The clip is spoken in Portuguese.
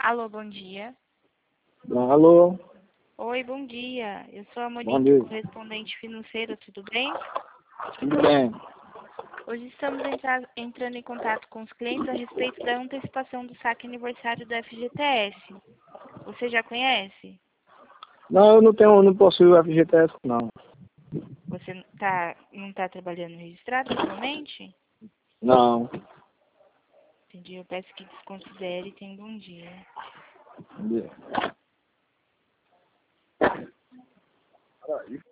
Alô, bom dia. Alô, Oi, bom dia. Eu sou a bom Monique, dia. correspondente financeira, tudo bem? Tudo bem? Hoje estamos entrando em contato com os clientes a respeito da antecipação do saque aniversário do FGTS. Você já conhece? Não, não possuo o FGTS, não. Você não tá trabalhando registrado atualmente? Não. Entendi. Eu peço que desconsidere e tenha um bom dia. Bom dia.